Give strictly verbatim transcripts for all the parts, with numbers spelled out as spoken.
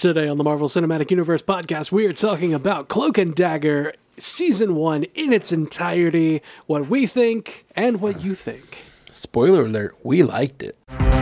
Today on the Marvel Cinematic Universe podcast, we are talking about Cloak and Dagger Season one in its entirety, what we think and what you think. Spoiler alert, we liked it.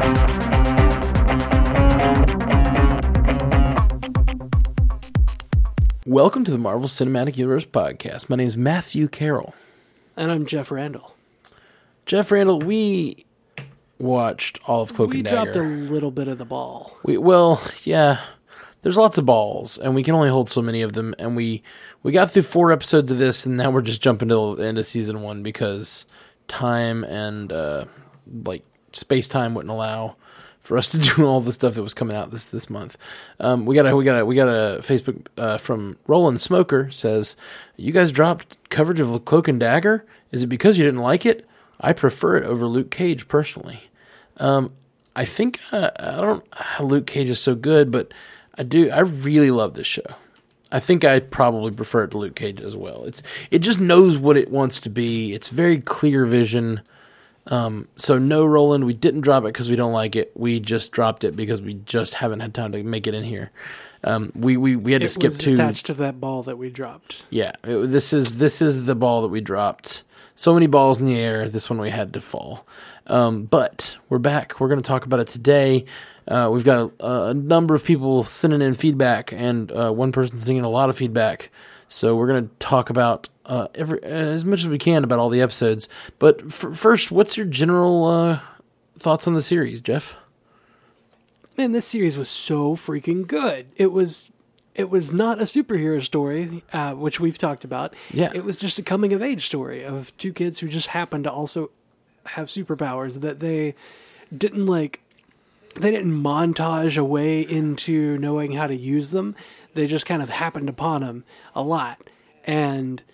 Welcome to the Marvel Cinematic Universe podcast. My name is Matthew Carroll. And I'm Jeff Randall. Jeff Randall, we watched all of Cloak we and Dagger. We dropped a little bit of the ball. We Well, yeah, there's lots of balls, and we can only hold so many of them, and we, we got through four episodes of this, and now we're just jumping to the end of season one because time and, uh, like, space-time wouldn't allow for us to do all the stuff that was coming out this this month. Um, we got a we got a we got a Facebook uh, from Roland Smoker says, "You guys dropped coverage of Cloak and Dagger. Is it because you didn't like it? I prefer it over Luke Cage personally. Um, I think uh, I don't. Luke Cage is so good, but I do. I really love this show. I think I probably prefer it to Luke Cage as well. It's it just knows what it wants to be. It's very clear vision." Um, so no, Roland, we didn't drop it because we don't like it. We just dropped it because we just haven't had time to make it in here. Um, we, we, we had to it skip was to attached to that ball that we dropped. Yeah, it, this is this is the ball that we dropped. So many balls in the air. This one we had to fall. Um, but we're back. We're going to talk about it today. Uh, we've got a, a number of people sending in feedback, and uh, one person sending in a lot of feedback. So we're going to talk about uh, every as much as we can about all the episodes. But f- first, what's your general uh, thoughts on the series, Jeff? Man, this series was so freaking good. It was, it was not a superhero story, uh, which we've talked about. Yeah, it was just a coming of age story of two kids who just happened to also have superpowers that they didn't like. They didn't montage a way into knowing how to use them. They just kind of happened upon them a lot. And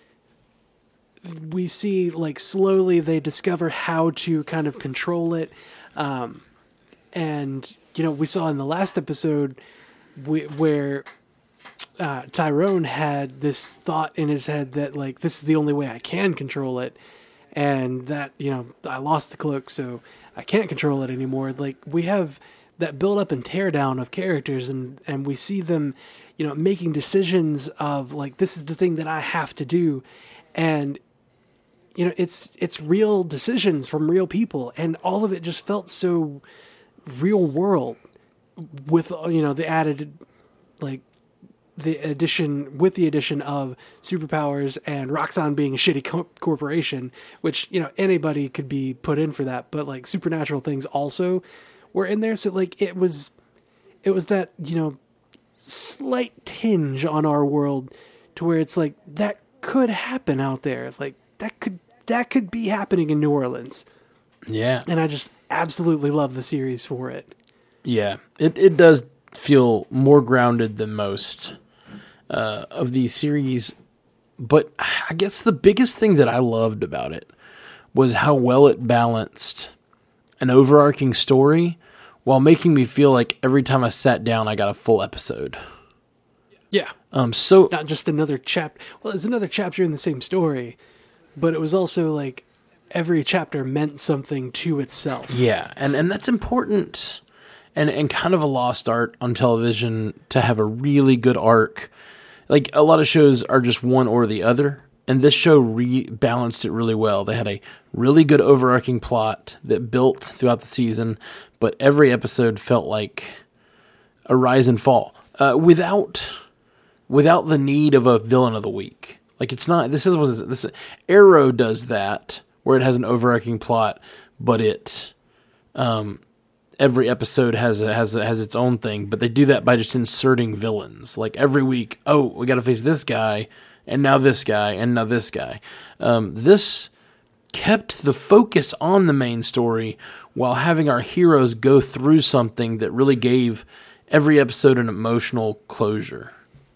we see, like, slowly they discover how to kind of control it. Um, and, you know, we saw in the last episode we, where uh, Tyrone had this thought in his head that, like, this is the only way I can control it. And that, you know, I lost the cloak, so I can't control it anymore. Like, we have that build up and tear down of characters, and, and we see them, you know, making decisions of, like, this is the thing that I have to do. And, you know, it's it's real decisions from real people, and all of it just felt so real world with, you know, the added, like, the addition, with the addition of superpowers and Roxxon being a shitty co- corporation, which, you know, anybody could be put in for that, but, like, supernatural things also were in there. So, like, it was, it was that, you know, slight tinge on our world to where it's like, that could happen out there. Like, that could, that could be happening in New Orleans. Yeah. And I just absolutely love the series for it. Yeah. It, it does feel more grounded than most uh, of these series. But I guess the biggest thing that I loved about it was how well it balanced an overarching story while making me feel like every time I sat down, I got a full episode. Yeah. Um. So not just another chapter. Well, it's another chapter in the same story, but it was also like every chapter meant something to itself. Yeah, and and that's important, and and kind of a lost art on television to have a really good arc. Like, a lot of shows are just one or the other, and this show re- balanced it really well. They had a really good overarching plot that built throughout the season, but every episode felt like a rise and fall uh, without without the need of a villain of the week. Like, it's not. This is what this Arrow does that, where it has an overarching plot, but it um, every episode has a, has a, has its own thing. But they do that by just inserting villains. Like, every week, oh, we got to face this guy, and now this guy, and now this guy. Um, this kept the focus on the main story while having our heroes go through something that really gave every episode an emotional closure.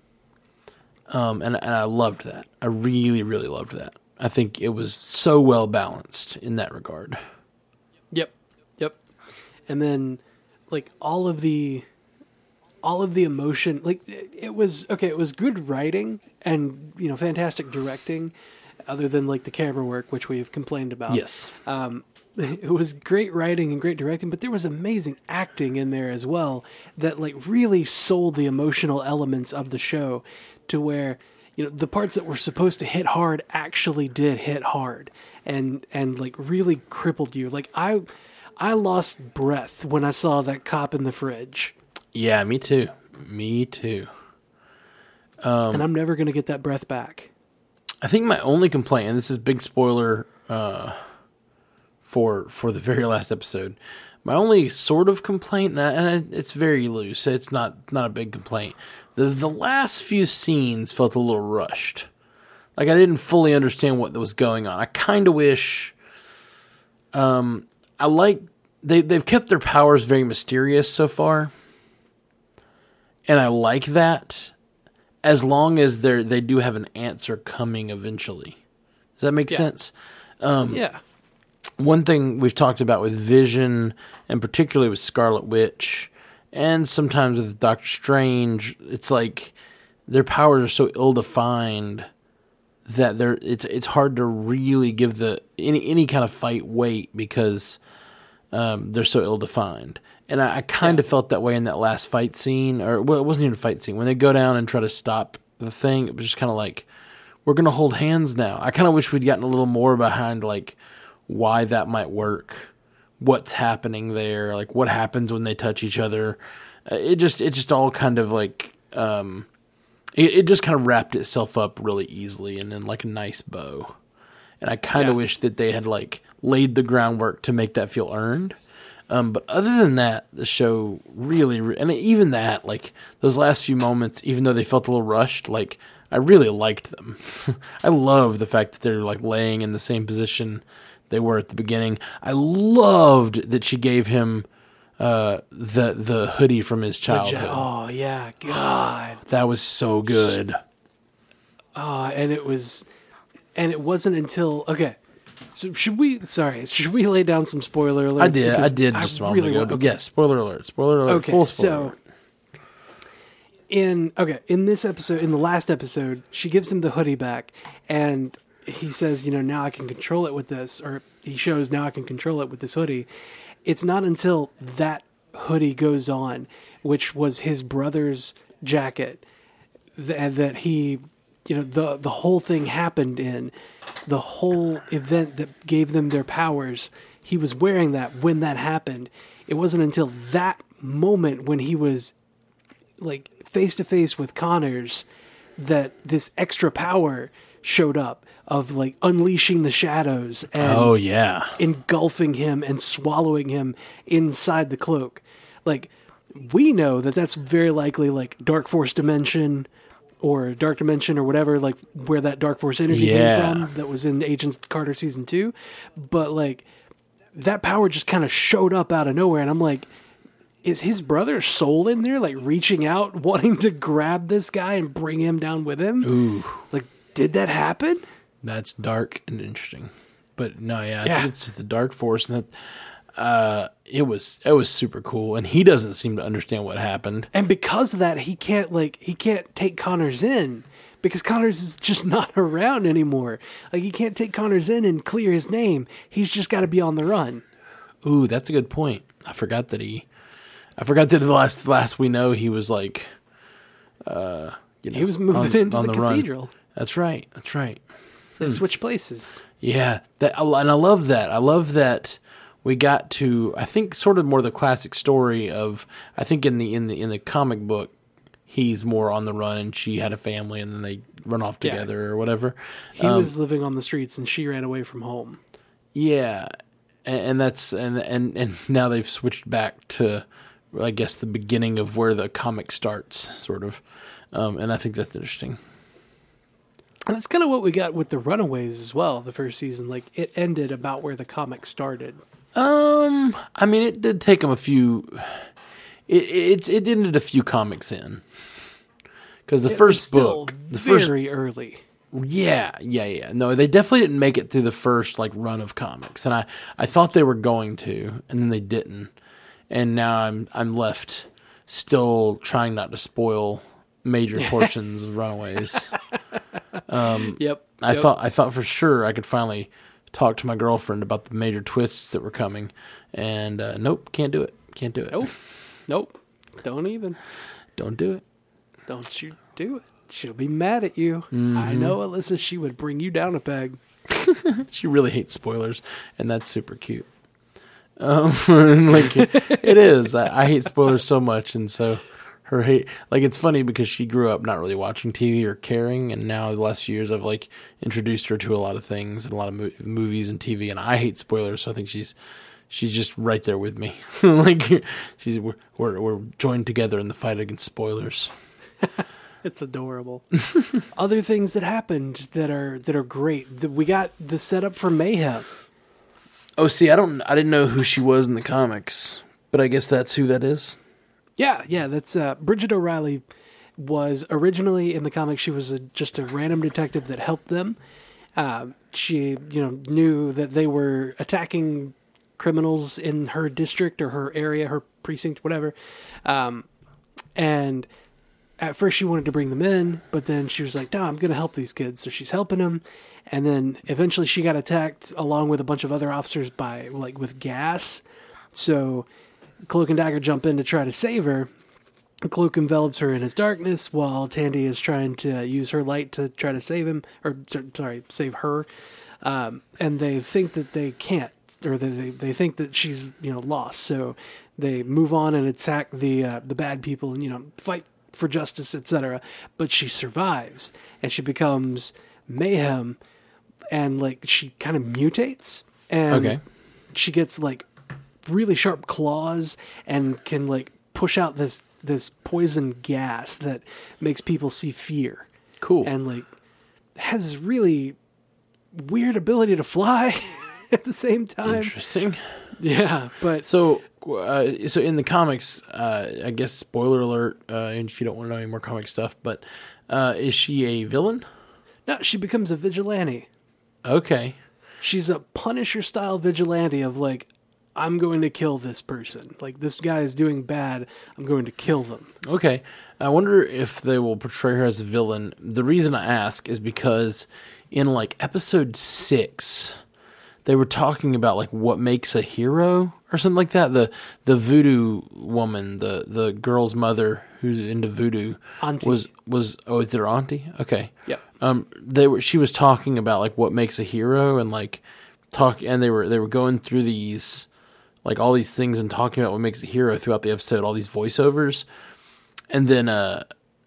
Um, and, and I loved that. I really, really loved that. I think it was so well balanced in that regard. Yep. Yep. And then, like, all of the, all of the emotion, like, it, it was, okay, it was good writing and, you know, fantastic directing, other than, like, the camera work, which we've complained about. Yes. Um, it was great writing and great directing, but there was amazing acting in there as well that like really sold the emotional elements of the show to where, you know, the parts that were supposed to hit hard actually did hit hard and and like really crippled you. Like I I lost breath when I saw that cop in the fridge. Yeah, me too. Me too. Um, and I'm never going to get that breath back. I think my only complaint, and this is big spoiler uh, for for the very last episode, my only sort of complaint, and, I, and it's very loose, it's not, not a big complaint, the, the last few scenes felt a little rushed. Like I didn't fully understand what was going on. I kind of wish... Um, I like... They, they've kept their powers very mysterious so far. And I like that, as long as they they do have an answer coming eventually. Does that make yeah. sense? Um, yeah. One thing we've talked about with Vision, and particularly with Scarlet Witch, and sometimes with Doctor Strange, it's like their powers are so ill-defined that they're it's it's hard to really give the any any kind of fight weight because um, they're so ill-defined. And I, I kind of yeah. felt that way in that last fight scene, or well, it wasn't even a fight scene. When they go down and try to stop the thing, it was just kind of like, we're going to hold hands now. I kind of wish we'd gotten a little more behind, like, why that might work, what's happening there, like, what happens when they touch each other. Uh, it just, it just all kind of like, um, it, it just kind of wrapped itself up really easily and in like a nice bow. And I kind of yeah. wish that they had like laid the groundwork to make that feel earned. Um, but other than that, the show really, re- and even that, like, those last few moments, even though they felt a little rushed, like, I really liked them. I love the fact that they're, like, laying in the same position they were at the beginning. I loved that she gave him uh, the the hoodie from his childhood. Oh, yeah, God. That was so good. Oh, and it was, and it wasn't until, okay. So should we? Sorry, should we lay down some spoiler alerts? I did. I did just a moment really ago. Want, okay. But yes, spoiler alert. Spoiler alert. Okay, full spoiler. So in okay, in this episode, in the last episode, she gives him the hoodie back, and he says, "You know, now I can control it with this," or he shows, "Now I can control it with this hoodie." It's not until that hoodie goes on, which was his brother's jacket, that that he. You know, the the whole thing happened in the whole event that gave them their powers. He was wearing that when that happened. It wasn't until that moment when he was like face to face with Connors that this extra power showed up of like unleashing the shadows and oh yeah, engulfing him and swallowing him inside the cloak. Like we know that that's very likely like Dark Force dimension. Or Dark Dimension or whatever, like where that Dark Force energy yeah. came from that was in Agent Carter season two. But like that power just kind of showed up out of nowhere. And I'm like, is his brother's soul in there? Like reaching out, wanting to grab this guy and bring him down with him? Ooh. Like, did that happen? That's dark and interesting. But no, yeah, I yeah. think it's just the Dark Force. And that, uh, it was it was super cool, and he doesn't seem to understand what happened. And because of that, he can't like he can't take Connors in because Connors is just not around anymore. Like he can't take Connors in and clear his name. He's just got to be on the run. Ooh, that's a good point. I forgot that he. I forgot that the last last we know he was like, uh, you know, he was moving on, into on the, the cathedral. Run. That's right. That's right. They switch places. Yeah, that and I love that. I love that. We got to, I think, sort of more the classic story of, I think in the in the in the comic book, he's more on the run, and she had a family, and then they run off together yeah. or whatever. He um, was living on the streets, and she ran away from home. Yeah, and, and that's and and and now they've switched back to, I guess, the beginning of where the comic starts, sort of, um, and I think that's interesting. And that's kind of what we got with the Runaways as well. The first season, like it ended about where the comic started. Um, I mean, it did take them a few. It it it ended a few comics in because the it first was book, still the very first early. Yeah, yeah, yeah. No, they definitely didn't make it through the first like run of comics, and I, I thought they were going to, and then they didn't, and now I'm I'm left still trying not to spoil major portions of Runaways. Um, yep, I yep. thought I thought for sure I could finally talk to my girlfriend about the major twists that were coming, and uh, nope, can't do it. Can't do it. Nope. Nope. Don't even. Don't do it. Don't you do it. She'll be mad at you. Mm-hmm. I know, Alyssa, she would bring you down a peg. She really hates spoilers, and that's super cute. Um, like it is. I, I hate spoilers so much, and so her hate. Like it's funny because she grew up not really watching T V or caring, and now the last few years I've like introduced her to a lot of things and a lot of mo- movies and T V, and I hate spoilers, so I think she's she's just right there with me. Like she's we're, we're we're joined together in the fight against spoilers. It's adorable. Other things that happened that are that are great. The, we got the setup for Mayhem. Oh, see, I don't, I didn't know who she was in the comics, but I guess that's who that is. Yeah, yeah, that's uh, Bridget O'Reilly. Was originally in the comics. She was a, just a random detective that helped them. Uh, she, you know, knew that they were attacking criminals in her district or her area, her precinct, whatever, um, and. At first she wanted to bring them in, but then she was like, no, I'm going to help these kids. So she's helping them. And then eventually she got attacked along with a bunch of other officers by, like, with gas. So Cloak and Dagger jump in to try to save her. Cloak envelops her in his darkness while Tandy is trying to use her light to try to save him, or sorry, save her. Um, and they think that they can't, or they, they think that she's, you know, lost. So they move on and attack the, uh, the bad people and, you know, fight for justice, et cetera. But she survives, and she becomes Mayhem, and like she kind of mutates, and Okay. she gets like really sharp claws and can like push out this this poison gas that makes people see fear. Cool. And like has this really weird ability to fly at the same time. Interesting. Yeah, but So, uh, so in the comics, uh, I guess spoiler alert, uh, and if you don't want to know any more comic stuff, but uh, is she a villain? no, she becomes a vigilante. Okay. She's a Punisher-style vigilante of, like, I'm going to kill this person. Like, this guy is doing bad. I'm going to kill them. Okay. I wonder if they will portray her as a villain. The reason I ask is because in, like, episode six, they were talking about, like, what makes a hero or something like that. The the voodoo woman, the, the girl's mother who's into voodoo Auntie. was was oh, is it her auntie? Okay. Yep. Um, they were. She was talking about like what makes a hero, and like talk, and they were they were going through these like all these things and talking about what makes a hero throughout the episode. All these voiceovers, and then uh,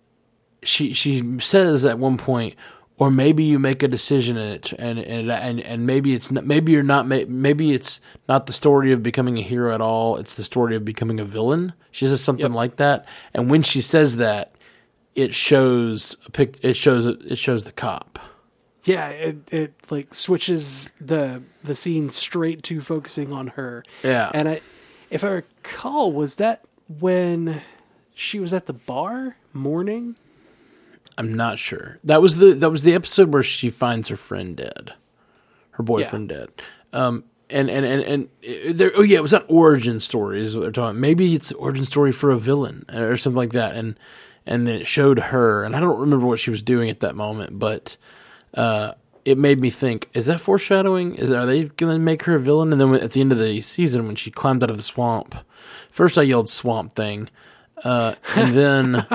she she says at one point, or maybe you make a decision in it, and and and and maybe it's not, maybe you're not maybe it's not the story of becoming a hero at all. It's the story of becoming a villain. She says something Yep. like that, and when she says that, it shows a pic. It shows it shows the cop. Yeah, it, it like switches the the scene straight to focusing on her. Yeah. And I, if I recall, was that when she was at the bar mourning? I'm not sure. That was the that was the episode where she finds her friend dead, her boyfriend dead. Um, and and and and it- there. Oh yeah, it was that origin story is what they're talking. Maybe it's the origin story for a villain or something like that. And and then it showed her, and I don't remember what she was doing at that moment, but uh, it made me think: is that foreshadowing? Is are they going to make her a villain? And then at the end of the season, when she climbed out of the swamp, first I yelled "swamp thing," uh, and then.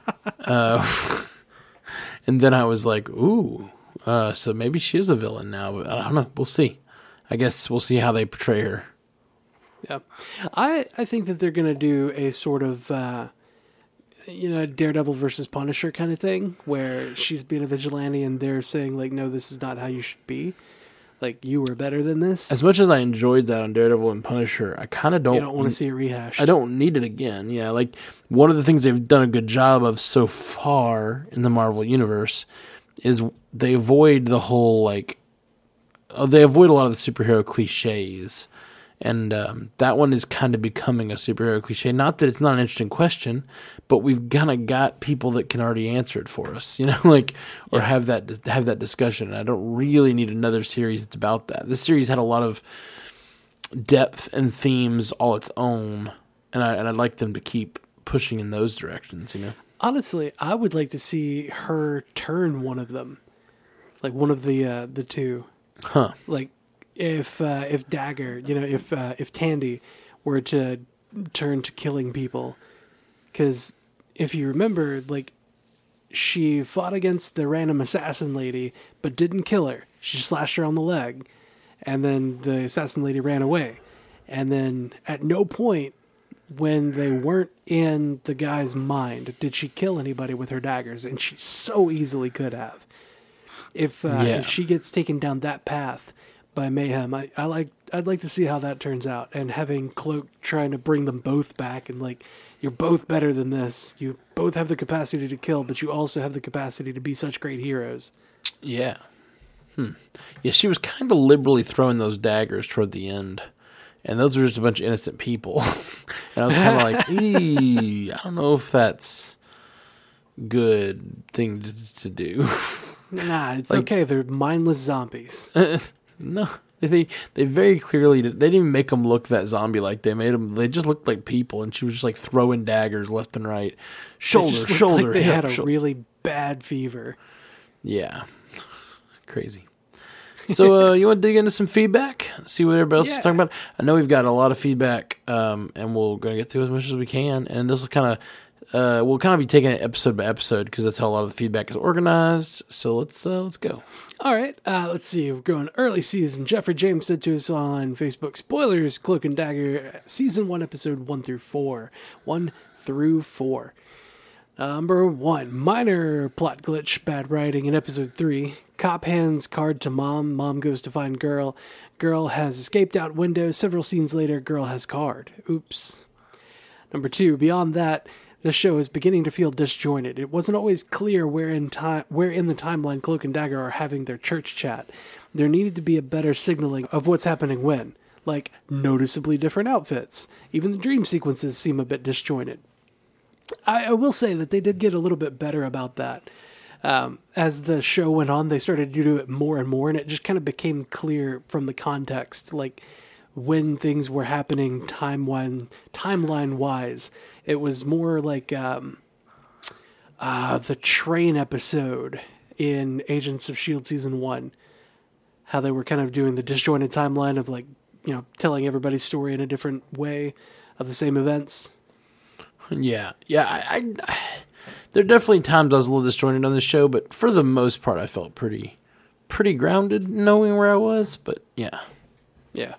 uh, And then I was like, ooh, uh, so maybe she is a villain now. But I don't know. We'll see. I guess we'll see how they portray her. Yeah, I I think that they're gonna do a sort of uh, you know Daredevil versus Punisher kind of thing where she's being a vigilante and they're saying like, no, this is not how you should be. Like you were better than this. As much as I enjoyed that on Daredevil and Punisher, I kind of don't. you don't want to see it rehashed. I don't need it again. Yeah, like one of the things they've done a good job of so far in the Marvel Universe is they avoid the whole like uh, they avoid a lot of the superhero cliches, and um, that one is kind of becoming a superhero cliche. Not that it's not an interesting question, but we've kind of got people that can already answer it for us, you know, like or Yeah. have that have that discussion. And I don't really need another series that's about that. This series had a lot of depth and themes all its own, and I and I'd like them to keep pushing in those directions, you know. Honestly, I would like to see her turn one of them, like one of the uh, the two. Huh. Like if uh, if Dagger, you know, if uh, if Tandy were to turn to killing people, because if you remember, like, she fought against the random assassin lady, but didn't kill her. She slashed her on the leg, and then the assassin lady ran away. And then at no point when they weren't in the guy's mind did she kill anybody with her daggers, and she so easily could have. If, uh, yeah. if she gets taken down that path by Mayhem, I, I like I'd like to see how that turns out. And having Cloak trying to bring them both back, and like, you're both better than this. You both have the capacity to kill, but you also have the capacity to be such great heroes. Yeah. Hmm. Yeah, she was kind of liberally throwing those daggers toward the end. And those were just a bunch of innocent people. And I was kind of like, ee, I don't know if that's good thing to, to do. Nah, it's like, okay. They're mindless zombies. No, they they very clearly did. They didn't even make them look that zombie-like. They made them. They just looked like people, and she was just like throwing daggers left and right, shoulder, They just looked shoulder. like they hip, had a shoulder. really bad fever. Yeah, crazy. So uh, you want to dig into some feedback? See what everybody else Yeah. is talking about? I know we've got a lot of feedback, um, and we're going to get through as much as we can. And this will kind of, uh, we'll kind of be taking it episode by episode because that's how a lot of the feedback is organized. So let's uh, let's go. All right, uh, let's see. We're going early season. Jeffrey James said to us on Facebook, spoilers, Cloak and Dagger, season one, episode one through four. One through four. Number one, minor plot glitch, bad writing in episode three. Cop hands card to mom. Mom goes to find girl. Girl has escaped out window. Several scenes later, girl has card. Oops. Number two, beyond that, the show is beginning to feel disjointed. It wasn't always clear where in time, where in the timeline Cloak and Dagger are having their church chat. There needed to be a better signaling of what's happening when, like noticeably different outfits. Even the dream sequences seem a bit disjointed. I, I will say that they did get a little bit better about that. Um, as the show went on, they started to do it more and more, and it just kind of became clear from the context, like when things were happening timeline timeline wise. It was more like um, uh, the train episode in Agents of S H I E L D season one, how they were kind of doing the disjointed timeline of, like, you know, telling everybody's story in a different way of the same events. Yeah, yeah. I, I, I there are definitely times I was a little disjointed on this show, but for the most part, I felt pretty, pretty grounded knowing where I was. But yeah, yeah.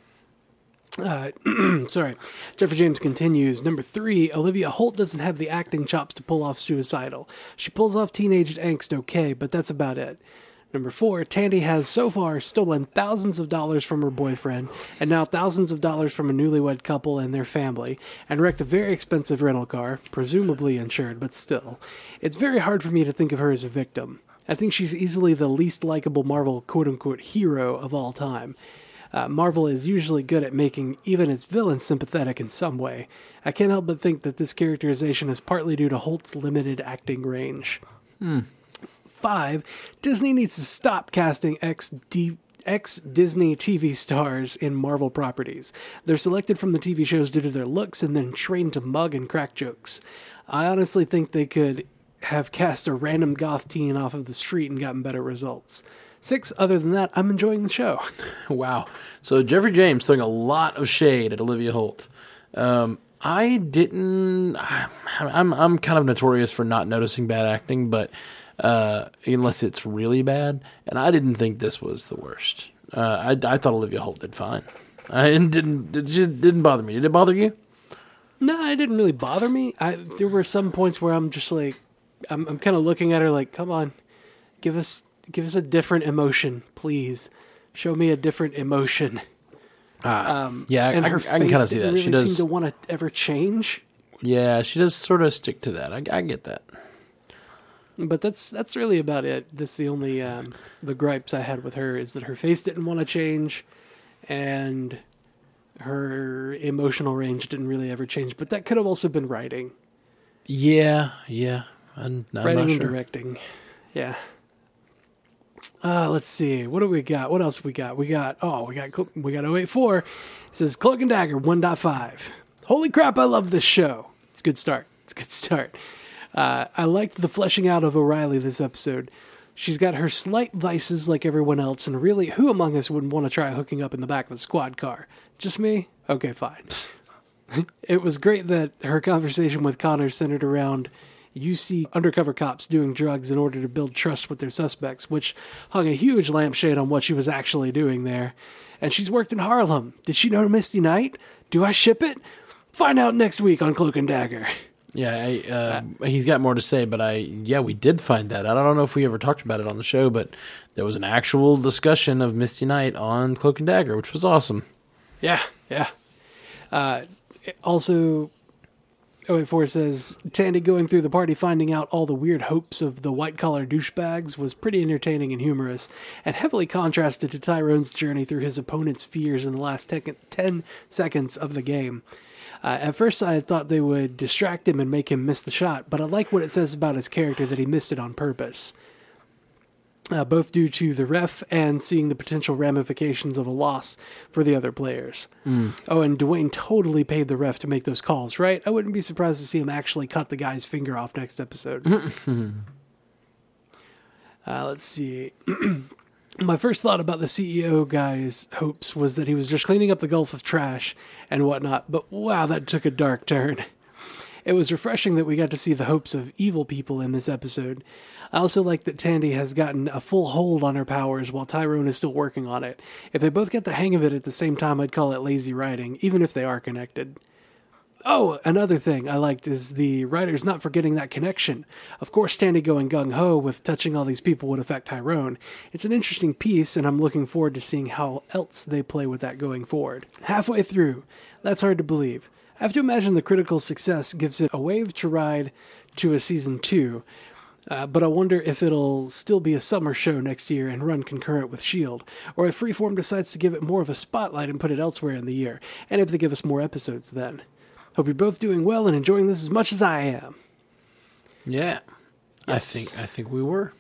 Uh, sorry. Jeffrey James continues. Number three, Olivia Holt doesn't have the acting chops to pull off Suicidal. She pulls off teenage angst okay, but that's about it. Number four, Tandy has so far stolen thousands of dollars from her boyfriend, and now thousands of dollars from a newlywed couple and their family, and wrecked a very expensive rental car, presumably insured, but still. It's very hard for me to think of her as a victim. I think she's easily the least likable Marvel quote-unquote hero of all time. Uh, Marvel is usually good at making even its villains sympathetic in some way. I can't help but think that this characterization is partly due to Holt's limited acting range. Hmm. Five, Disney needs to stop casting ex-D- ex-Disney T V stars in Marvel properties. They're selected from the T V shows due to their looks and then trained to mug and crack jokes. I honestly think they could have cast a random goth teen off of the street and gotten better results. Six, other than that, I'm enjoying the show. Wow. So Jeffrey James throwing a lot of shade at Olivia Holt. Um, I didn't. I'm I'm kind of notorious for not noticing bad acting, but uh, unless it's really bad, and I didn't think this was the worst. Uh, I I thought Olivia Holt did fine. I didn't it just didn't bother me. Did it bother you? No, it didn't really bother me. I there were some points where I'm just like, I'm I'm kind of looking at her like, come on, give us. Give us a different emotion, please. Show me a different emotion. Ah, Um, yeah, and I, her I can face kind of see didn't that. She really does. seem to want to ever change. Yeah, she does sort of stick to that. I, I get that. But that's that's really about it. That's the only um, the gripes I had with her is that her face didn't want to change, and her emotional range didn't really ever change. But that could have also been writing, Yeah, yeah. I'm, I'm writing not and sure. directing. Yeah. Uh, let's see. What do we got? What else we got? We got, oh, we got, we got oh eight four. It says Cloak and Dagger one point five. Holy crap, I love this show. It's a good start. It's a good start. Uh, I liked the fleshing out of O'Reilly this episode. She's got her slight vices like everyone else, and really, who among us wouldn't want to try hooking up in the back of a squad car? Just me? Okay, fine. It was great that her conversation with Connor centered around U C undercover cops doing drugs in order to build trust with their suspects, which hung a huge lampshade on what she was actually doing there. And she's worked in Harlem. Did she know Misty Knight? Do I ship it? Find out next week on Cloak and Dagger. Yeah, I, uh, he's got more to say, but I, yeah, we did find that out. I don't know if we ever talked about it on the show, but there was an actual discussion of Misty Knight on Cloak and Dagger, which was awesome. Yeah, yeah. Uh, also, oh eight four says, Tandy going through the party finding out all the weird hopes of the white-collar douchebags was pretty entertaining and humorous, and heavily contrasted to Tyrone's journey through his opponent's fears in the last te- ten seconds of the game. Uh, at first, I had thought they would distract him and make him miss the shot, but I like what it says about his character that he missed it on purpose. Uh, both due to the ref and seeing the potential ramifications of a loss for the other players. Mm. Oh, and Dwayne totally paid the ref to make those calls, right? I wouldn't be surprised to see him actually cut the guy's finger off next episode. uh, let's see. My first thought about the C E O guy's hopes was that he was just cleaning up the gulf of trash and whatnot, but wow, that took a dark turn. It was refreshing that we got to see the hopes of evil people in this episode. I also like that Tandy has gotten a full hold on her powers while Tyrone is still working on it. If they both get the hang of it at the same time, I'd call it lazy writing, even if they are connected. Oh, another thing I liked is the writers not forgetting that connection. Of course, Tandy going gung-ho with touching all these people would affect Tyrone. It's an interesting piece, and I'm looking forward to seeing how else they play with that going forward. Halfway through, that's hard to believe. I have to imagine the critical success gives it a wave to ride to a season two, uh, but I wonder if it'll still be a summer show next year and run concurrent with S H I E L D, or if Freeform decides to give it more of a spotlight and put it elsewhere in the year, and if they give us more episodes then. Hope you're both doing well and enjoying this as much as I am. Yeah, yes. I think I think we were.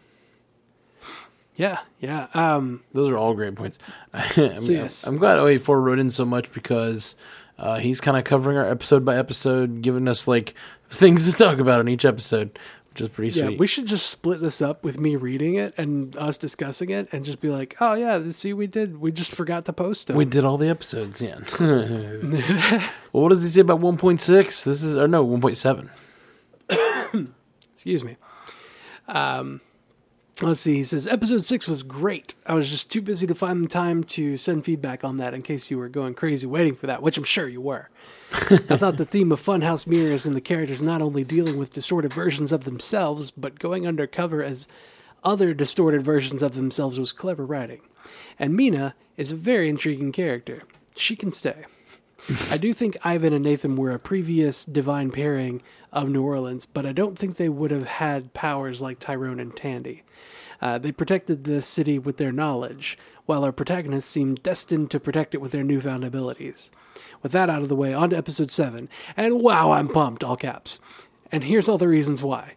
Yeah, yeah. Um, Those are all great points. I mean, so yes. I'm glad oh eight four wrote in so much because uh, he's kind of covering our episode by episode, giving us like things to talk about in each episode, which is pretty sweet. Yeah, we should just split this up with me reading it and us discussing it, and just be like, "Oh yeah, see, we did. We just forgot to post them. We did all the episodes, yeah." Well, what does he say about one point six? This is or no one point seven. Excuse me. Um, let's see. He says episode six was great. I was just too busy to find the time to send feedback on that in case you were going crazy waiting for that, which I'm sure you were. I thought the theme of Funhouse Mirrors and the characters not only dealing with distorted versions of themselves, but going undercover as other distorted versions of themselves was clever writing. And Mina is a very intriguing character. She can stay. I do think Ivan and Nathan were a previous divine pairing of New Orleans, but I don't think they would have had powers like Tyrone and Tandy. Uh, they protected the city with their knowledge, while our protagonists seemed destined to protect it with their newfound abilities. With that out of the way, on to episode seven. And wow, I'm pumped, all caps. And here's all the reasons why.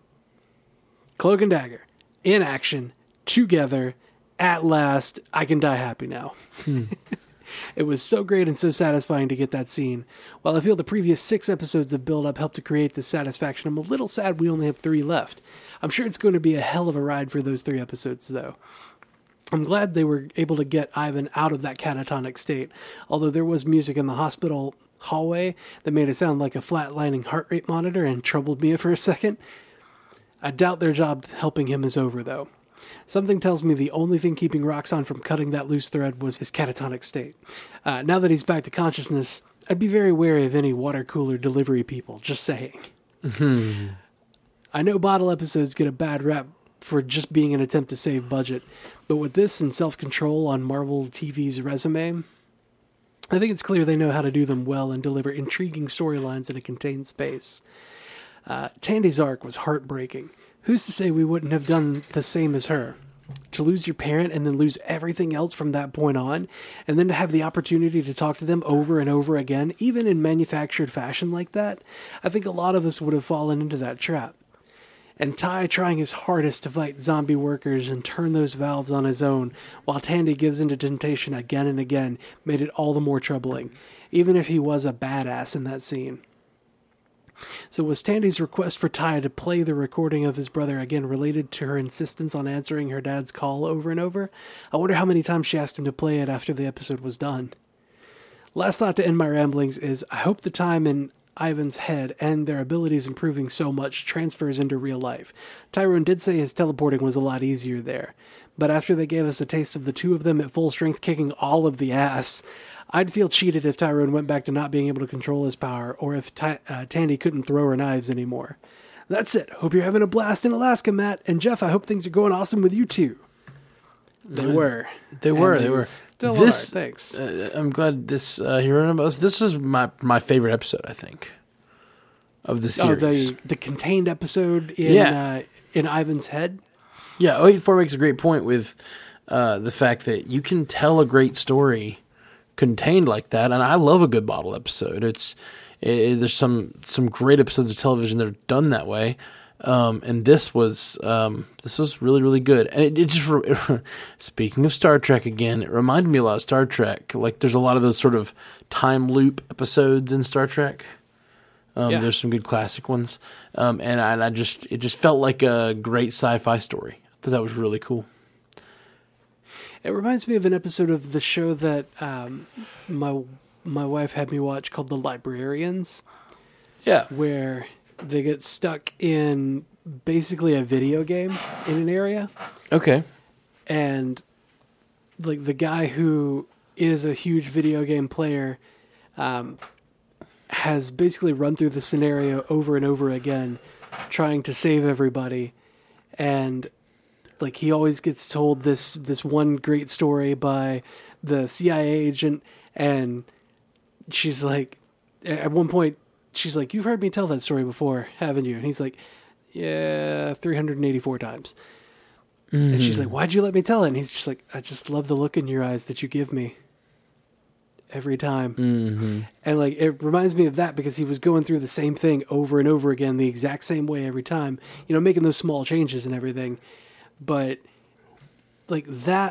Cloak and Dagger, in action, together, at last, I can die happy now. Hmm. It was so great and so satisfying to get that scene. While I feel the previous six episodes of build-up helped to create this satisfaction, I'm a little sad we only have three left. I'm sure it's going to be a hell of a ride for those three episodes, though. I'm glad they were able to get Ivan out of that catatonic state, although there was music in the hospital hallway that made it sound like a flatlining heart rate monitor and troubled me for a second. I doubt their job helping him is over, though. Something tells me the only thing keeping Roxxon from cutting that loose thread was his catatonic state. Uh, now that he's back to consciousness, I'd be very wary of any water cooler delivery people, just saying. Mm-hmm. I know bottle episodes get a bad rap for just being an attempt to save budget, but with this and self-control on Marvel T V's resume, I think it's clear they know how to do them well and deliver intriguing storylines in a contained space. Uh, Tandy's arc was heartbreaking. Who's to say we wouldn't have done the same as her? To lose your parent and then lose everything else from that point on, and then to have the opportunity to talk to them over and over again, even in manufactured fashion like that, I think a lot of us would have fallen into that trap. And Ty trying his hardest to fight zombie workers and turn those valves on his own, while Tandy gives into temptation again and again, made it all the more troubling, even if he was a badass in that scene. So was Tandy's request for Ty to play the recording of his brother again related to her insistence on answering her dad's call over and over? I wonder how many times she asked him to play it after the episode was done. Last thought to end my ramblings is, I hope the time in Ivan's head and their abilities improving so much transfers into real life. Tyrone did say his teleporting was a lot easier there, but after they gave us a taste of the two of them at full strength kicking all of the ass, I'd feel cheated if Tyrone went back to not being able to control his power, or if Ty- uh, Tandy couldn't throw her knives anymore. That's it. Hope you're having a blast in Alaska, Matt. And Jeff, I hope things are going awesome with you too. They Uh, were. They were. And They were. Still This- are. Thanks. Uh, I'm glad this uh, hearing about this. This is my my favorite episode, I think, of the Oh, series. the the contained episode in Yeah. uh, in Ivan's head. Yeah, oh eight four makes a great point with uh, the fact that you can tell a great story contained like that, and I love a good bottle episode. It's it, there's some some great episodes of television that are done that way, um, and this was um, this was really really good. And it, it just re- speaking of Star Trek again, it reminded me a lot of Star Trek. Like there's a lot of those sort of time loop episodes in Star Trek. Um, Yeah. There's some good classic ones, um, and, I, and I just it just felt like a great sci-fi story. I thought that was really cool. It reminds me of an episode of the show that um, my my wife had me watch called The Librarians, Yeah, where they get stuck in basically a video game in an area, okay. and like the guy who is a huge video game player um, has basically run through the scenario over and over again, trying to save everybody, and like he always gets told this this one great story by the C I A agent, and she's like, at one point she's like, "You've heard me tell that story before, haven't you?" And he's like, "Yeah, three hundred eighty-four times." Mm-hmm. And she's like, "Why'd you let me tell it?" And he's just like, "I just love the look in your eyes that you give me every time." Mm-hmm. And like it reminds me of that because he was going through the same thing over and over again, the exact same way every time, you know, making those small changes and everything. But like that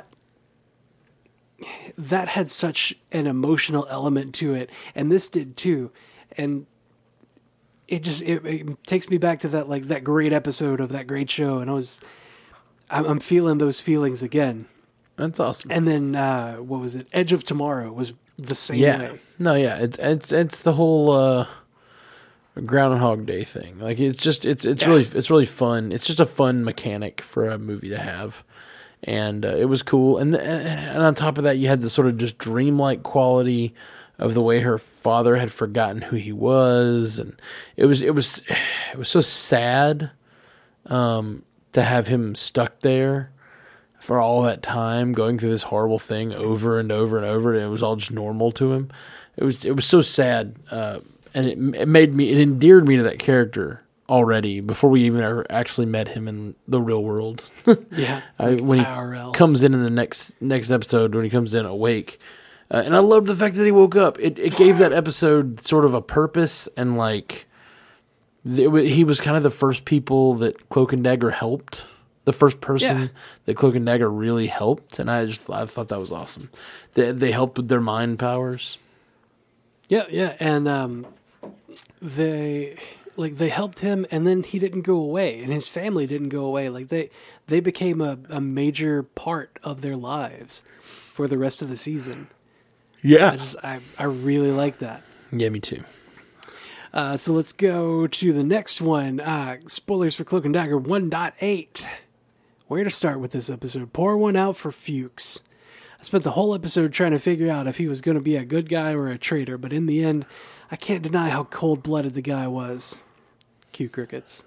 that had such an emotional element to it, and this did too. And it just it, it takes me back to that like that great episode of that great show, and I was I'm, I'm feeling those feelings again. That's awesome. And then uh, what was it? Edge of Tomorrow was the same yeah, way. no, yeah, it's it's it's the whole uh, Groundhog Day thing. Like it's just it's it's Yeah. really it's really fun. It's just a fun mechanic for a movie to have, and uh, it was cool. And and on top of that, you had the sort of just dreamlike quality of the way her father had forgotten who he was, and it was it was it was so sad um, to have him stuck there for all that time, going through this horrible thing over and over and over, and it was all just normal to him. It was it was so sad, uh, and it, it made me it endeared me to that character already before we even ever actually met him in the real world. Yeah, I, like when he I R L. comes in in the next next episode, when he comes in awake, uh, and I love the fact that he woke up. It it gave that episode sort of a purpose, and like it, wa- he was kind of the first people that Cloak and Dagger helped. The first person Yeah. that Cloak and Dagger really helped, and I just I thought that was awesome. They they helped with their mind powers. Yeah, yeah, and um, they like they helped him, and then he didn't go away, and his family didn't go away. Like they they became a, a major part of their lives for the rest of the season. Yeah, I just I I really like that. yeah, me too. Uh, so let's go to the next one. Uh, spoilers for Cloak and Dagger one point eight. Where to start with this episode? Pour one out for Fuchs. I spent the whole episode trying to figure out if he was going to be a good guy or a traitor, but in the end, I can't deny how cold-blooded the guy was. Cue crickets.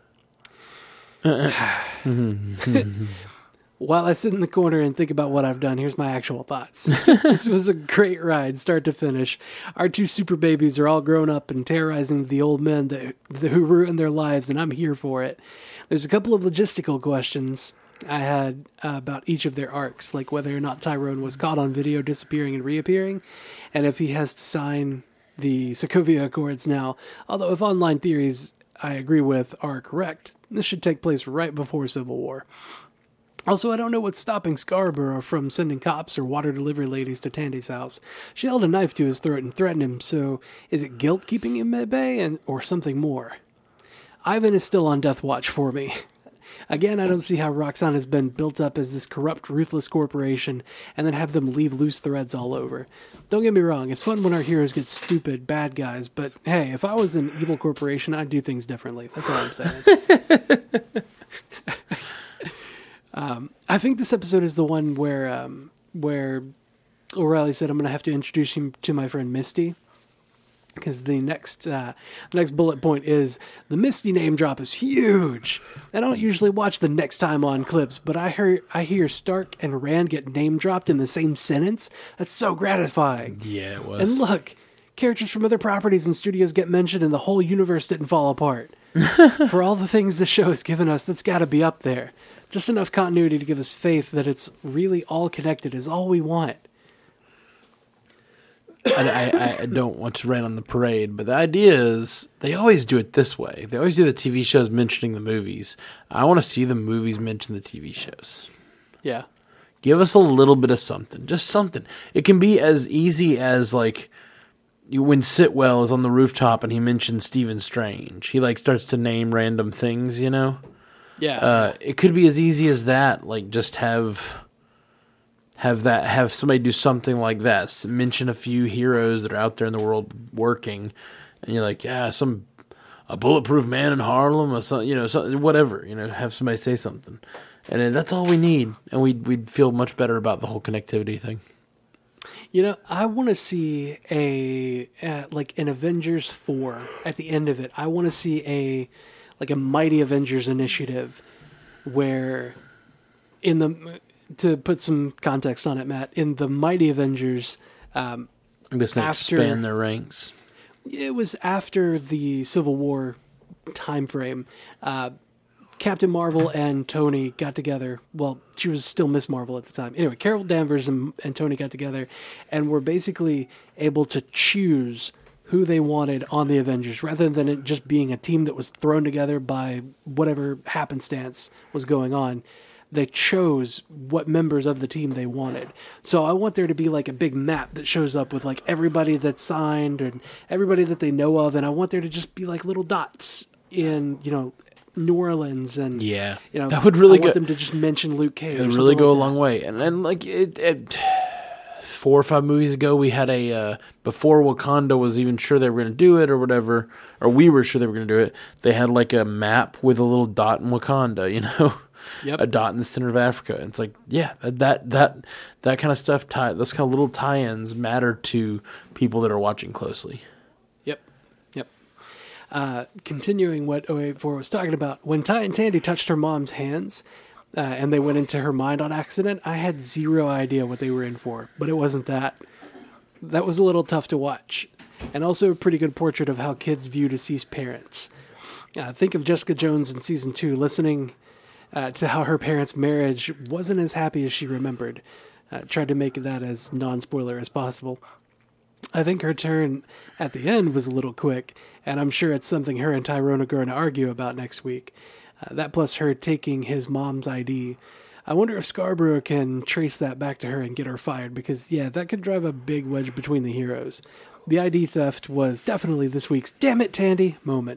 While I sit in the corner and think about what I've done, here's my actual thoughts. This was a great ride, start to finish. Our two super babies are all grown up and terrorizing the old men that, that who ruined their lives, and I'm here for it. There's a couple of logistical questions I had uh, about each of their arcs, like whether or not Tyrone was caught on video disappearing and reappearing, and if he has to sign the Sokovia Accords now. Although if online theories I agree with are correct, this should take place right before Civil War. Also, I don't know what's stopping Scarborough from sending cops or water delivery ladies to Tandy's house. She held a knife to his throat and threatened him, so is it guilt keeping him at bay and or something more? Ivan is still on death watch for me. Again, I don't see how Roxxon has been built up as this corrupt, ruthless corporation and then have them leave loose threads all over. Don't get me wrong, it's fun when our heroes get stupid, bad guys, but hey, if I was an evil corporation, I'd do things differently. That's all I'm saying. um, I think this episode is the one where, um, where O'Reilly said, I'm going to have to introduce him to my friend Misty. Because the next uh, the next bullet point is the Misty name drop is huge. I don't usually watch the Next Time On clips, but I hear I hear Stark and Rand get name dropped in the same sentence. That's so gratifying. Yeah, it was. And look, characters from other properties and studios get mentioned, and the whole universe didn't fall apart. For all the things the show has given us, that's got to be up there. Just enough continuity to give us faith that it's really all connected is all we want. I, I, I don't want to rain on the parade, but the idea is they always do it this way. They always do the T V shows mentioning the movies. I want to see the movies mention the T V shows. Yeah. Give us a little bit of something. Just something. It can be as easy as, like, you, when Sitwell is on the rooftop and he mentions Stephen Strange. He, like, starts to name random things, you know? Yeah. Uh, it could be as easy as that. Like, just have... Have that have somebody do something like that. Mention a few heroes that are out there in the world working, and you're like, yeah, some a bulletproof man in Harlem, or some, you know, some, whatever. You know, have somebody say something, and then that's all we need, and we'd we'd feel much better about the whole connectivity thing. You know, I want to see a uh, like an Avengers four at the end of it. I want to see a like a Mighty Avengers initiative where in the to put some context on it, Matt, in the Mighty Avengers, um, I guess they after, expand their ranks. It was after the Civil War time frame. Uh, Captain Marvel and Tony got together. Well, she was still Miss Marvel at the time. Anyway, Carol Danvers and, and Tony got together and were basically able to choose who they wanted on the Avengers, rather than it just being a team that was thrown together by whatever happenstance was going on. They chose what members of the team they wanted. So I want there to be like a big map that shows up with like everybody that's signed and everybody that they know of. And I want there to just be like little dots in, you know, New Orleans. And, yeah, you know, that would really I want go, them to just mention Luke Cage. It would really go like a long way. And then like it, it, four or five movies ago, we had a, uh, before Wakanda was even sure they were going to do it or whatever, or we were sure they were going to do it, they had like a map with a little dot in Wakanda, you know? Yep. A dot in the center of Africa. And it's like, yeah, that that that kind of stuff, tie, those kind of little tie-ins matter to people that are watching closely. Yep, yep. Uh, continuing what oh eight four was talking about, when Ty and Tandy touched her mom's hands uh, and they went into her mind on accident, I had zero idea what they were in for, but it wasn't that. That was a little tough to watch. And also a pretty good portrait of how kids view deceased parents. Uh, think of Jessica Jones in season two, listening Uh, to how her parents' marriage wasn't as happy as she remembered. Uh, tried to make that as non-spoiler as possible. I think her turn at the end was a little quick, and I'm sure it's something her and Tyrone are going to argue about next week. Uh, that plus her taking his mom's I D. I wonder if Scarborough can trace that back to her and get her fired, because, yeah, that could drive a big wedge between the heroes. The I D theft was definitely this week's "damn it, Tandy" moment.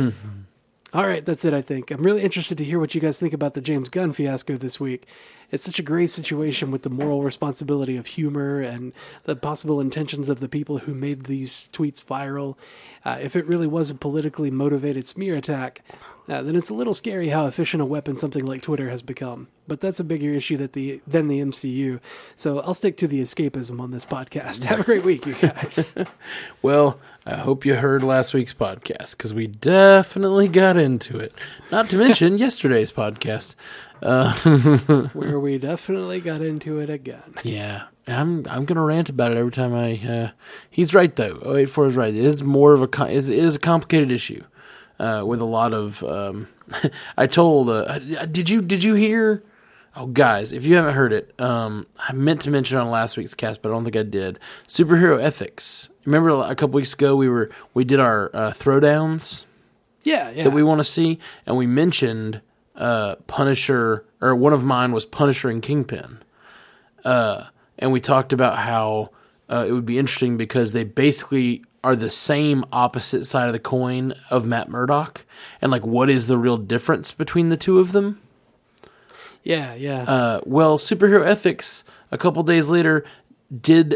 All right, that's it, I think. I'm really interested to hear what you guys think about the James Gunn fiasco this week. It's such a great situation with the moral responsibility of humor and the possible intentions of the people who made these tweets viral. Uh, if it really was a politically motivated smear attack, uh, then it's a little scary how efficient a weapon something like Twitter has become. But that's a bigger issue that the than the M C U. So I'll stick to the escapism on this podcast. Have a great week, you guys. Well, I hope you heard last week's podcast, because we definitely got into it. Not to mention yesterday's podcast. Uh, where we definitely got into it again. Yeah. I'm I'm gonna rant about it every time I. Uh, he's right though. oh eight four is right. It is more of a it is a complicated issue uh, with a lot of. Um, I told. Uh, did you did you hear? Oh, guys, if you haven't heard it, um, I meant to mention it on last week's cast, but I don't think I did. Superhero ethics. Remember a couple weeks ago we were we did our uh, throwdowns. Yeah, yeah. That we want to see, and we mentioned uh, Punisher, or one of mine was Punisher and Kingpin. Uh. And we talked about how uh, it would be interesting because they basically are the same opposite side of the coin of Matt Murdock. And like, what is the real difference between the two of them? Yeah, yeah. Uh, well, Superhero Ethics, a couple days later, did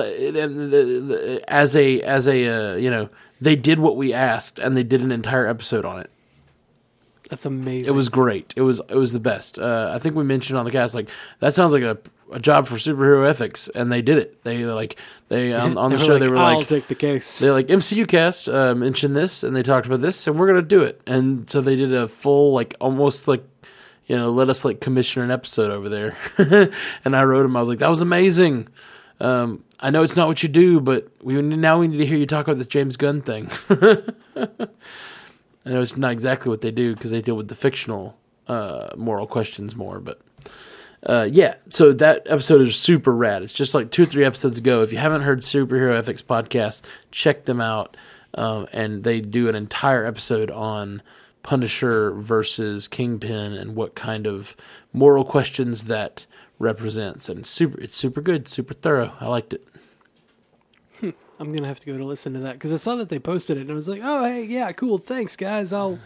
as a as a uh, you know, they did what we asked, and they did an entire episode on it. That's amazing. It was great. It was it was the best. Uh, I think we mentioned on the cast, like, that sounds like a, a job for Superhero Ethics, and they did it. They like they on, on the They were show like, they were I'll like, take the case. they're like, M C U cast uh, mentioned this, and they talked about this, and we're gonna do it. And so they did a full, like, almost like, you know, let us like commission an episode over there. And I wrote him. I was like, that was amazing. Um, I know it's not what you do, but we now we need to hear you talk about this James Gunn thing. I know it's not exactly what they do because they deal with the fictional uh, moral questions more, but uh, yeah. So that episode is super rad. It's just like two or three episodes ago. If you haven't heard Superhero Ethics Podcast, check them out. Um, and they do an entire episode on Punisher versus Kingpin and what kind of moral questions that represents. And super, it's super good, super thorough. I liked it. Hmm. I'm gonna have to go to listen to that because I saw that they posted it and I was like, oh hey, yeah, cool, thanks guys. I'll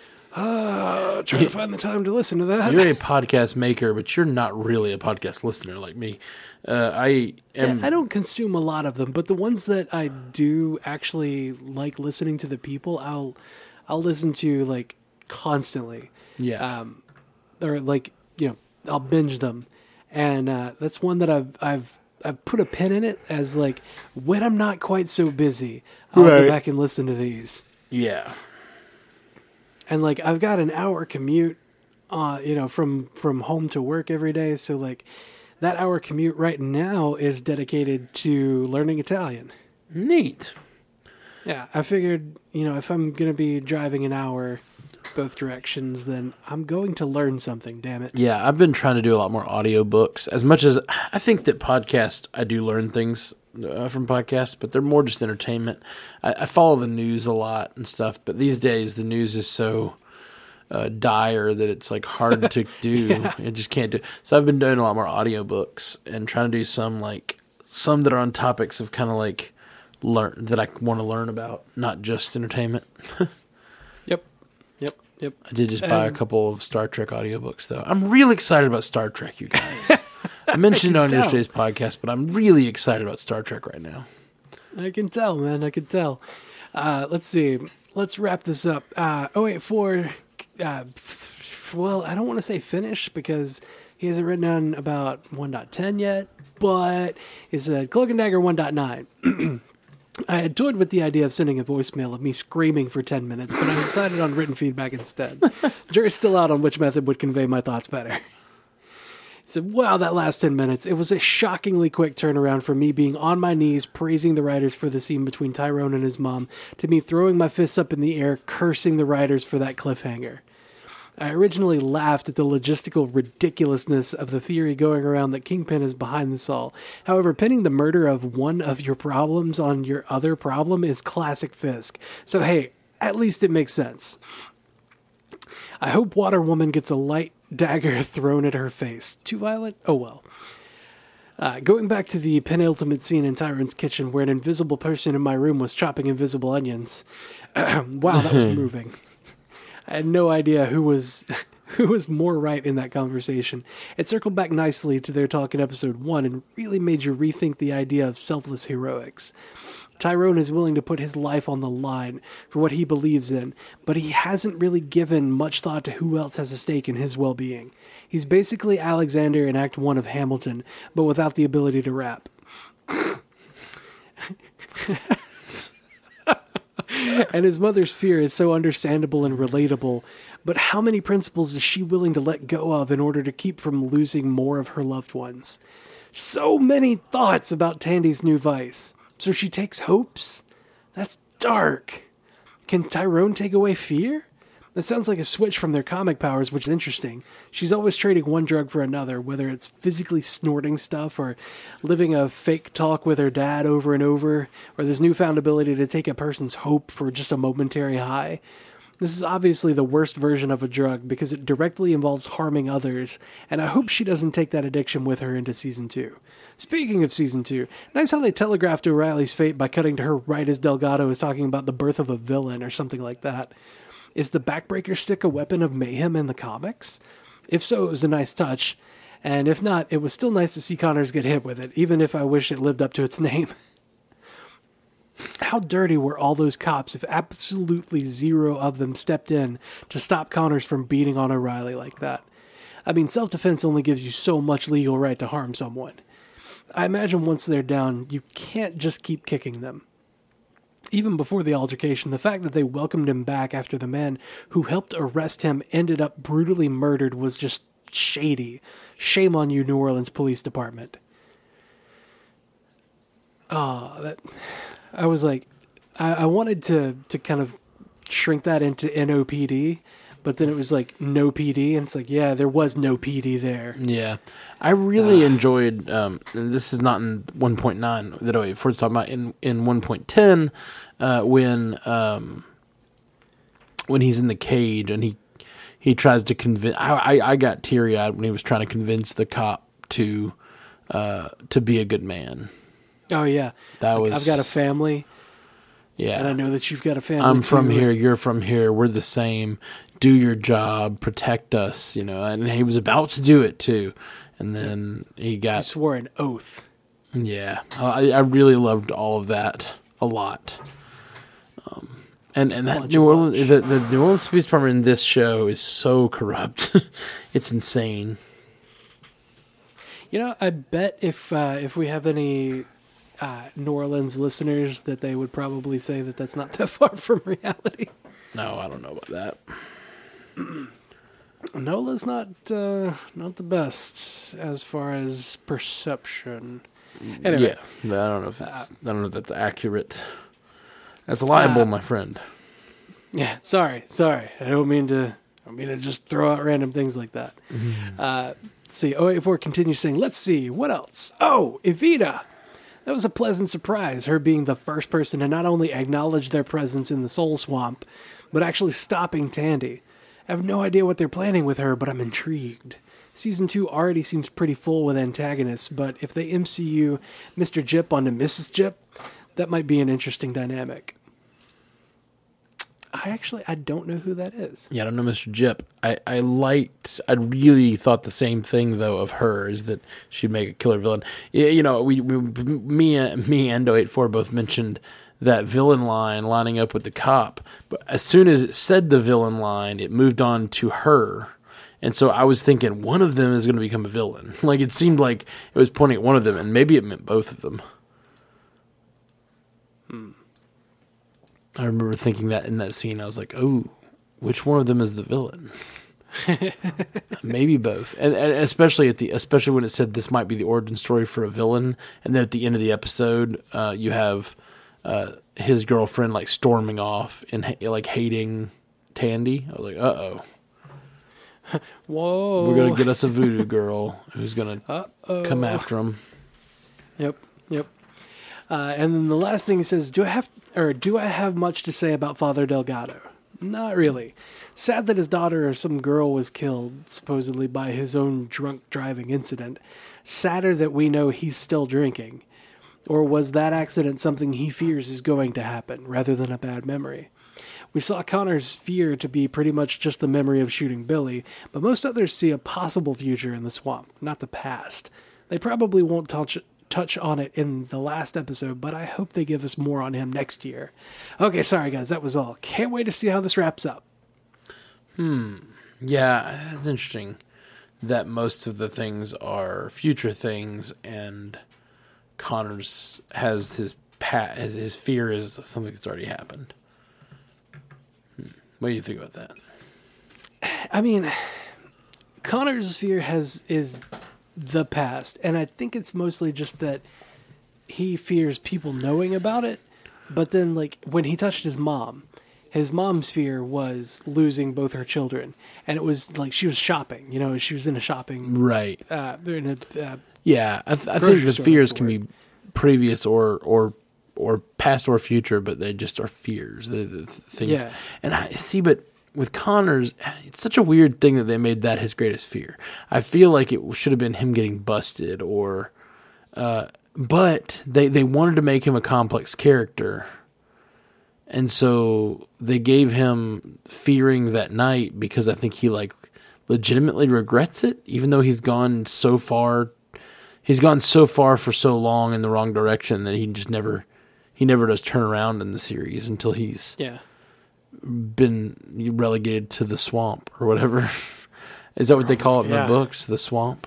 uh, try to find the time to listen to that. You're a podcast maker, but you're not really a podcast listener like me. Uh, I am. Yeah, I don't consume a lot of them, but the ones that I do actually like listening to the people, I'll I'll listen to like constantly. Yeah. Um, or like, you know, I'll binge them, and uh, that's one that I've I've I've put a pin in it as like when I'm not quite so busy, I'll Right. go back and listen to these. Yeah. And like I've got an hour commute, uh, you know, from from home to work every day, so like that hour commute right now is dedicated to learning Italian. Neat. Yeah, I figured, you know, if I'm going to be driving an hour both directions, then I'm going to learn something, damn it. Yeah, I've been trying to do a lot more audiobooks. As much as I think that podcasts, I do learn things uh, from podcasts, but they're more just entertainment. I, I follow the news a lot and stuff, but these days the news is so uh, dire that it's like hard to do. Yeah. I just can't do. So I've been doing a lot more audiobooks and trying to do some like some that are on topics of kind of like learn that I want to learn about, not just entertainment. Yep. Yep. Yep. I did just buy Um, a couple of Star Trek audiobooks, though. I'm really excited about Star Trek, you guys. I mentioned it I on can tell. yesterday's podcast, but I'm really excited about Star Trek right now. I can tell, man. I can tell. Uh, let's see. Let's wrap this up. Uh, oh, wait, for, uh, well, I don't want to say finish because he hasn't written on about one point ten yet, but it's a Cloak and Dagger one point nine. I had toyed with the idea of sending a voicemail of me screaming for ten minutes, but I decided on written feedback instead. Jury's still out on which method would convey my thoughts better. He said, wow, that last ten minutes. It was a shockingly quick turnaround from me being on my knees praising the writers for the scene between Tyrone and his mom to me throwing my fists up in the air cursing the writers for that cliffhanger. I originally laughed at the logistical ridiculousness of the theory going around that Kingpin is behind this all. However, pinning the murder of one of your problems on your other problem is classic Fisk. So hey, at least it makes sense. I hope Water Woman gets a light dagger thrown at her face. Too violent? Oh well. Uh, going back to the penultimate scene in Tyrone's kitchen where an invisible person in my room was chopping invisible onions. Wow, that was moving. I had no idea who was who was more right in that conversation. It circled back nicely to their talk in episode one and really made you rethink the idea of selfless heroics. Tyrone is willing to put his life on the line for what he believes in, but he hasn't really given much thought to who else has a stake in his well-being. He's basically Alexander in Act one of Hamilton, but without the ability to rap. And his mother's fear is so understandable and relatable, but how many principles is she willing to let go of in order to keep from losing more of her loved ones? So many thoughts about Tandy's new vice. So she takes hopes? That's dark. Can Tyrone take away fear? That sounds like a switch from their comic powers, which is interesting. She's always trading one drug for another, whether it's physically snorting stuff or living a fake talk with her dad over and over, or this newfound ability to take a person's hope for just a momentary high. This is obviously the worst version of a drug because it directly involves harming others, and I hope she doesn't take that addiction with her into season two. Speaking of season two, nice how they telegraphed O'Reilly's fate by cutting to her right as Delgado is talking about the birth of a villain or something like that. Is the backbreaker stick a weapon of mayhem in the comics? If so, it was a nice touch, and if not, it was still nice to see Connors get hit with it, even if I wish it lived up to its name. How dirty were all those cops if absolutely zero of them stepped in to stop Connors from beating on O'Reilly like that? I mean, self-defense only gives you so much legal right to harm someone. I imagine once they're down, you can't just keep kicking them. Even before the altercation, the fact that they welcomed him back after the man who helped arrest him ended up brutally murdered was just shady. Shame on you, New Orleans Police Department. Ah, oh, that... I was like, I, I wanted to, to kind of shrink that into N O P D, but then it was like no P D, and it's like, yeah, there was no P D there. Yeah. I really uh, enjoyed, um, and this is not in one point nine that I we're talking about, in, in one point ten, uh, when um, when he's in the cage and he he tries to convince, I, I, I got teary-eyed when he was trying to convince the cop to uh, to be a good man. Oh, yeah. That like, was. I've got a family. Yeah. And I know that you've got a family. I'm too. from here. You're from here. We're the same. Do your job. Protect us. You know, and he was about to do it too. And then he got. He swore an oath. Yeah. I, I really loved all of that a lot. Um, and, and that New Orleans, the, the New Orleans Police Department in this show is so corrupt. It's insane. You know, I bet if uh, if we have any uh, New Orleans listeners, that they would probably say that that's not that far from reality. No, I don't know about that. Nola's not uh, not the best as far as perception. Anyway, yeah, but I don't know if it's, uh, I don't know if that's accurate. That's liable, uh, my friend. Yeah, sorry, sorry. I don't mean to. I don't mean to just throw out random things like that. Mm-hmm. Uh, let's see. oh eight four continues saying, "Let's see what else. Oh, Evita. That was a pleasant surprise. Her being the first person to not only acknowledge their presence in the Soul Swamp, but actually stopping Tandy. I have no idea what they're planning with her, but I'm intrigued. Season two already seems pretty full with antagonists, but if they M C U Mister Jip onto Missus Jip, that might be an interesting dynamic." I actually, I don't know who that is. Yeah, I don't know Mister Jip. I, I liked, I really thought the same thing, though, of her, is that she'd make a killer villain. You know, we, we me, me and oh eight four both mentioned that villain line lining up with the cop, but as soon as it said the villain line, it moved on to her. And so I was thinking one of them is going to become a villain. Like, it seemed like it was pointing at one of them, and maybe it meant both of them. Hmm. I remember thinking that in that scene, I was like, oh, which one of them is the villain? Maybe both. And, and especially at the especially when it said this might be the origin story for a villain, and then at the end of the episode, uh, you have uh, his girlfriend like storming off and like hating Tandy. I was like, uh-oh. Whoa. We're going to get us a voodoo girl who's going to come after him. Yep, yep. Uh, and then the last thing he says, do I have or do I have much to say about Father Delgado? Not really. Sad that his daughter or some girl was killed, supposedly by his own drunk driving incident. Sadder that we know he's still drinking. Or was that accident something he fears is going to happen, rather than a bad memory? We saw Connor's fear to be pretty much just the memory of shooting Billy, but most others see a possible future in the swamp, not the past. They probably won't touch it. touch on it in the last episode, but I hope they give us more on him next year. Okay, sorry guys, that was all. Can't wait to see how this wraps up. Hmm. Yeah, it's interesting that most of the things are future things, and Connors has his pat his, his fear is something that's already happened. Hmm. What do you think about that? I mean, Connor's fear has is the past, and I think it's mostly just that he fears people knowing about it. But then, like, when he touched his mom, his mom's fear was losing both her children, and it was like she was shopping. You know, she was in a shopping right. Uh, in a uh, yeah, I, th- I think the fears can be previous or or or past or future, but they just are fears. The, the things, Yeah. and I see, but with Connors, it's such a weird thing that they made that his greatest fear. I feel like it should have been him getting busted, or, uh, but they they wanted to make him a complex character, and so they gave him fearing that night because I think he like legitimately regrets it, even though he's gone so far. He's gone so far for so long in the wrong direction that he just never, he never does turn around in the series until he's Yeah. been relegated to the swamp or whatever. Is that what they call it in Yeah. the books? The swamp?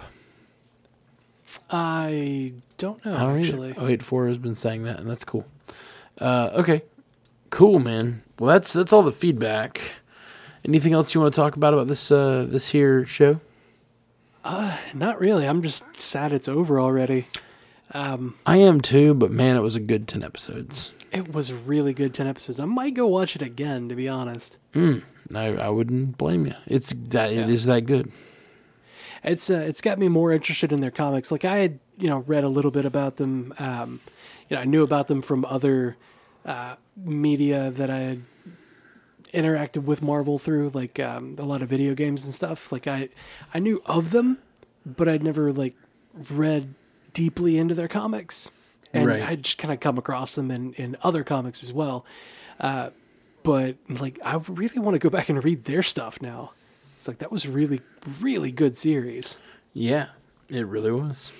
I don't know, I don't actually. either. oh eight four has been saying that, and that's cool. Uh, okay. Cool, man. Well, that's that's all the feedback. Anything else you want to talk about about this uh, this here show? Uh, not really. I'm just sad it's over already. Um, I am too, but man, it was a good ten episodes. it was really good ten episodes. I might go watch it again, to be honest. Mm, I, I wouldn't blame you. It's that it Yeah. is that good. It's uh, it's got me more interested in their comics. Like I had, you know, read a little bit about them. Um, you know, I knew about them from other uh, media that I had interacted with Marvel through, like um, a lot of video games and stuff. Like I, I knew of them, but I'd never like read deeply into their comics, and Right. I'd just kind of come across them in, in other comics as well. Uh, but like, I really want to go back and read their stuff now. It's like that was really, really good series. Yeah, it really was.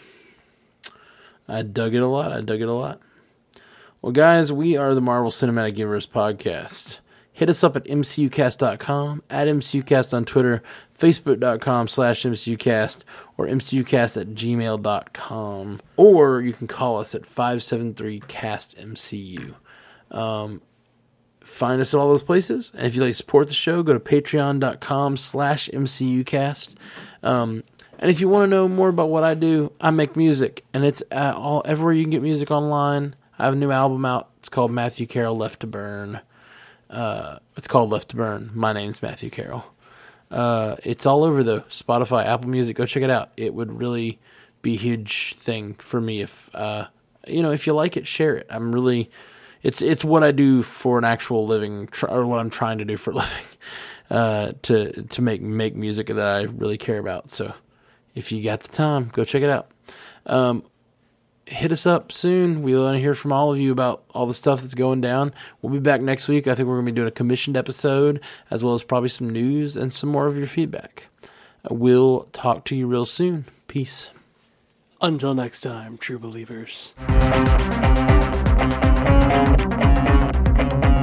I dug it a lot. I dug it a lot. Well, guys, we are the Marvel Cinematic Universe podcast. Hit us up at M C U cast dot com, at M C U cast on Twitter, Facebook.com slash MCUcast, or M C U cast at gmail dot com. Or you can call us at five seven three cast M C U. Um, find us at all those places. And if you'd like to support the show, go to patreon.com slash MCUcast. Um, and if you want to know more about what I do, I make music. And it's at all everywhere you can get music online. I have a new album out. It's called Matthew Carroll Left to Burn. Uh, it's called Left to Burn. My name's Matthew Carroll. Uh, it's all over though. Spotify, Apple Music. Go check it out. It would really be a huge thing for me if, uh, you know, if you like it, share it. I'm really, it's, it's what I do for an actual living, tr- or what I'm trying to do for a living, uh, to, to make, make music that I really care about. So if you got the time, go check it out. Um, hit us up soon. We want to hear from all of you about all the stuff that's going down. We'll be back next week. I think we're going to be doing a commissioned episode, as well as probably some news and some more of your feedback. We'll talk to you real soon. Peace. Until next time, true believers.